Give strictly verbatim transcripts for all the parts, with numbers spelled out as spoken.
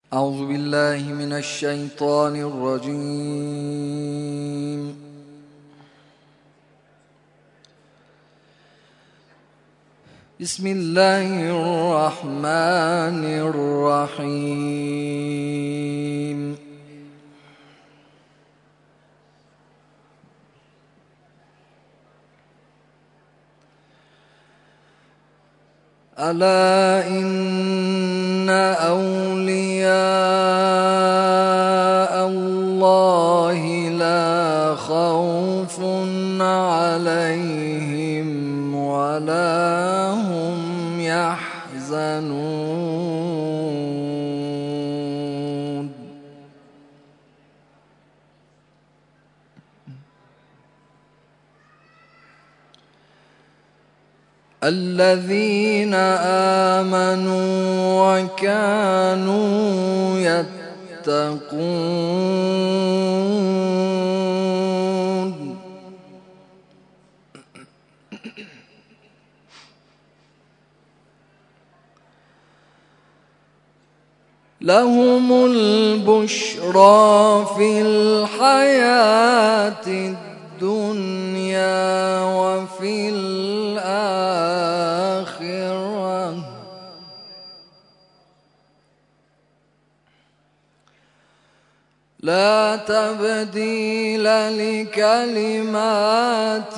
أعوذ بالله من الشيطان الرجيم. بسم الله الرحمن الرحيم. ألا إن أولياء الله لا خوف عليهم ولا هم يحزنون. الذين آمنوا وكانوا يتقون. لهم البشرى في الحياة الدنيا وفي الآخرة لا تبديل لكلمات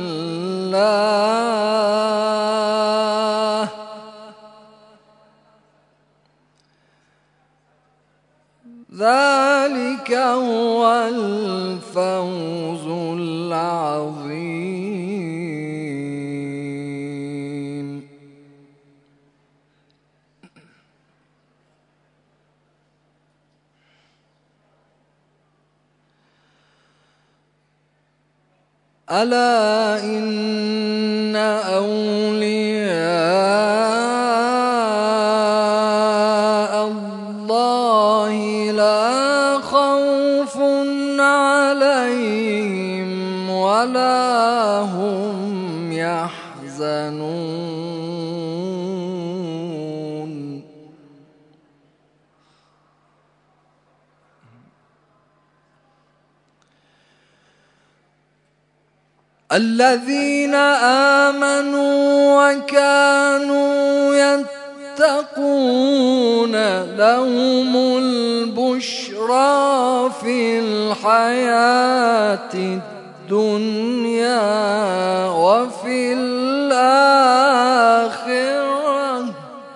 الله ذلك هو الفوز العظيم. ألا إن أولياء الله لا خوف عليهم ولا هم يحزنون. الذين آمنوا وكانوا يتقون لهم البشرى في الحياة الدنيا وفي الآخرة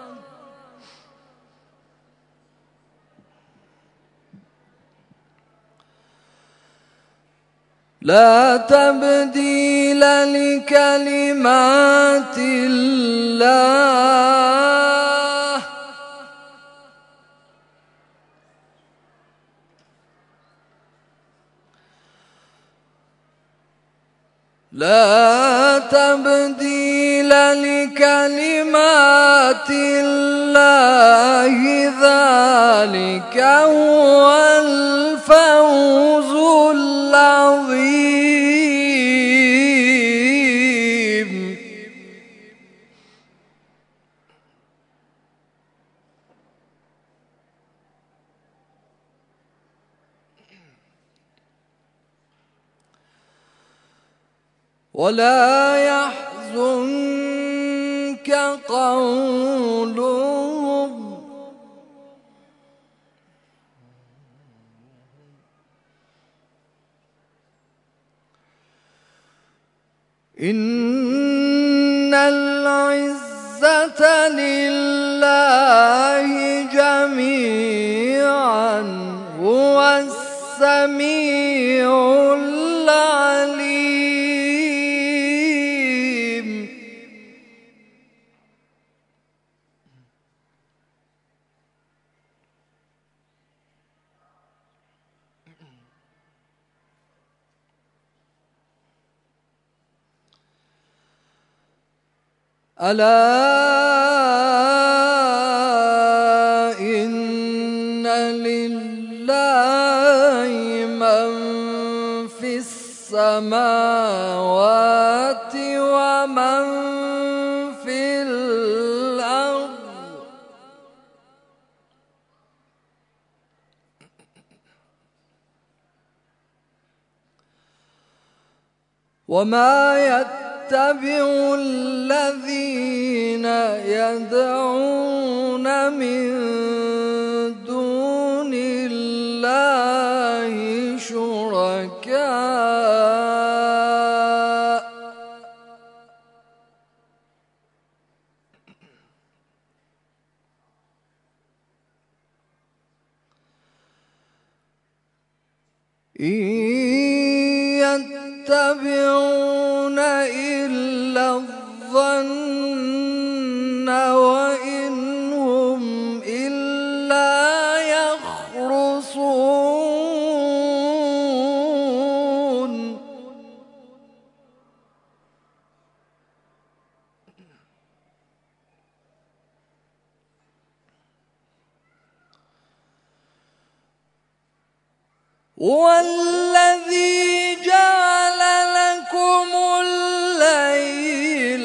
لا تبديل لكلمات الله لا تبديل لكلمات الله ذلك هو الفوز العظيم. ولا يحزنك قولهم إن العزة لله جميعا هو السميع العليم. ألا إن لله من في السماوات ومن في الأرض وما يتبع الذين يدعون من دون الله شركاء إن يتبعون إلا الظن وإن هم إلا يخرصون والذي جعل لكم الليل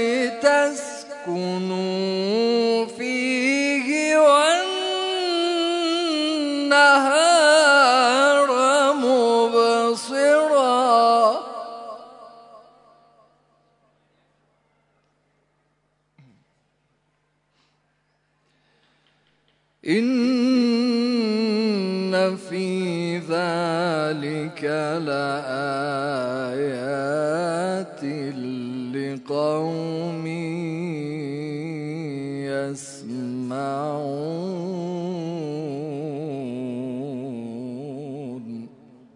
لتسكنوا فيه والنهار مبصرا إن في ذلك لآيات لقوم يسمعون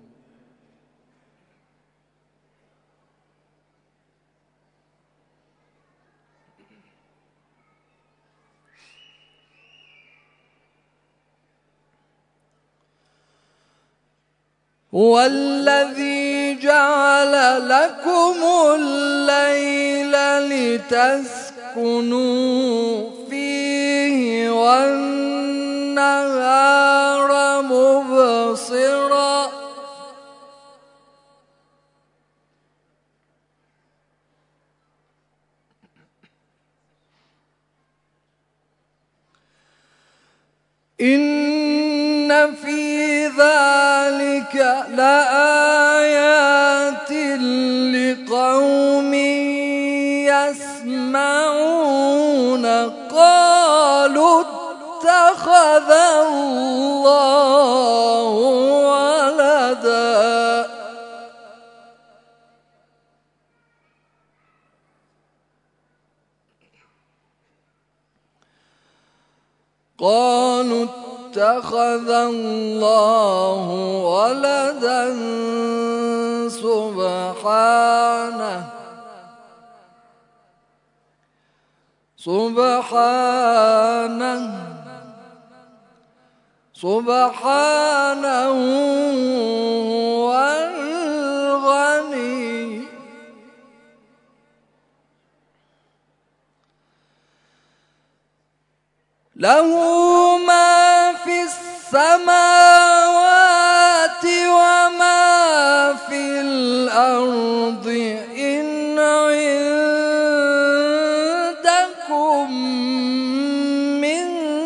هو الذي جعل لكم الليل لتسكنوا فيه والنهار مبصرا إن في ذلك لآيات لقوم يسمعون قالوا اتخذ الله ولدا قالوا اتخذ الله ولدا سبحانه سبحانه سبحانه هو الغني له ما في السماوات وما في الأرض إن عندكم من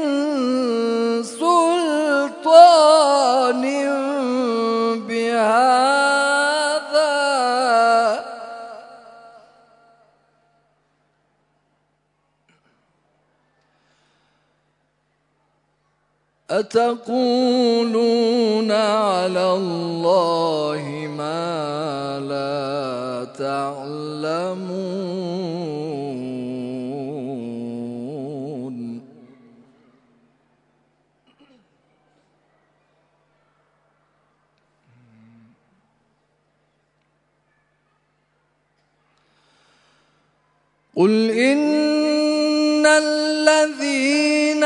سلطان بهذا أتقولون على الله ما لا تعلمون قل إن الذين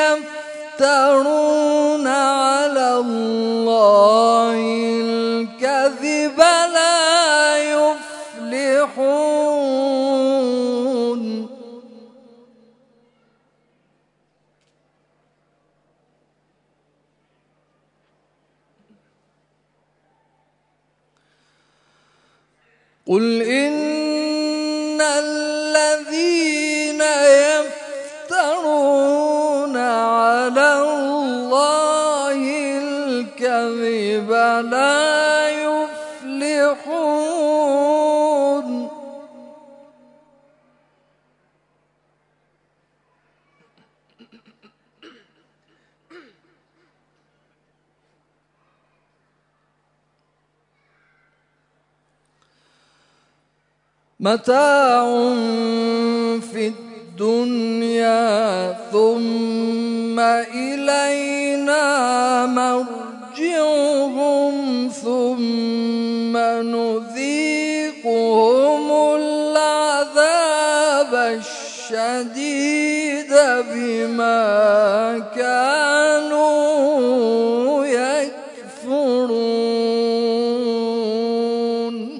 يفترون على الله الكذب لا يفلحون قل إن الذين يفترون على الله الكذب لا يفلحون متاع في الدنيا ثم إلينا مرجعهم ثم نذيقهم العذاب الشديد بما كانوا يكفرون.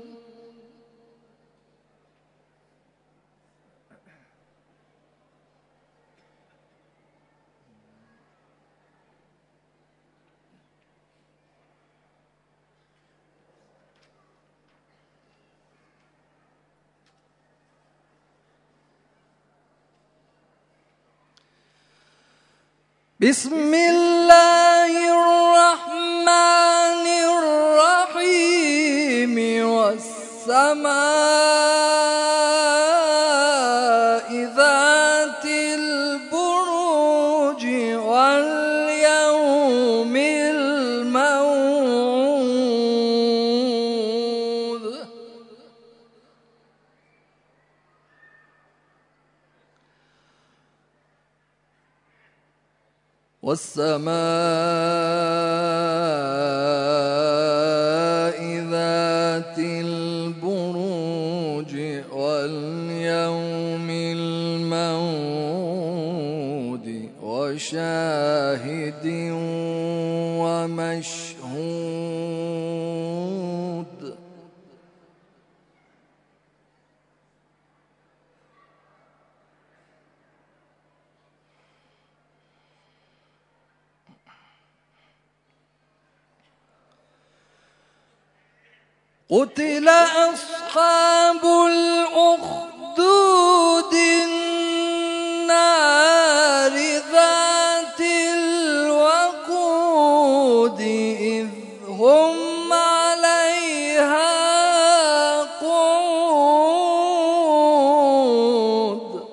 بسم الله الرحمن الرحيم والسماء ذات البروج واليوم الموعود والسماء ذات البروج واليوم الموعود وشاهد ومشهود. قتل أصحاب الأخدود النار ذات الوقود إذ هم عليها قعود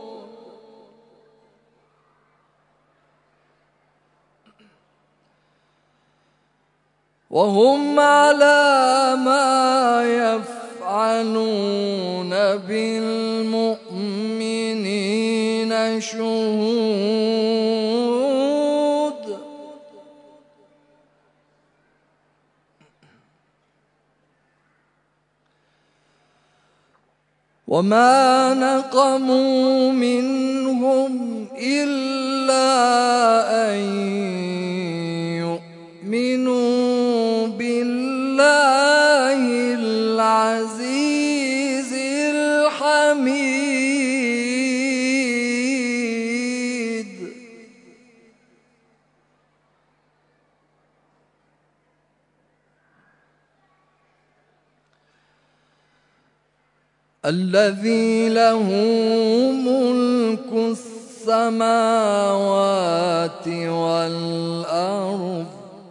وهم على ما يفعلون بالمؤمنين شهود. وما نقموا منهم إلا أن يؤمنوا بالله العزيز الحميد الذي له ملك السماوات والأرض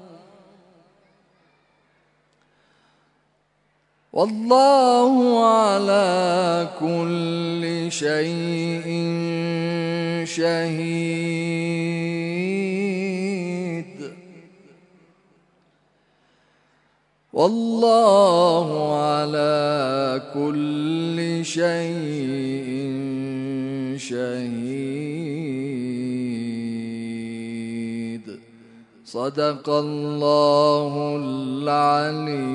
والله على كل شيء شهيد. والله على كل شيء شهيد. صدق الله العلي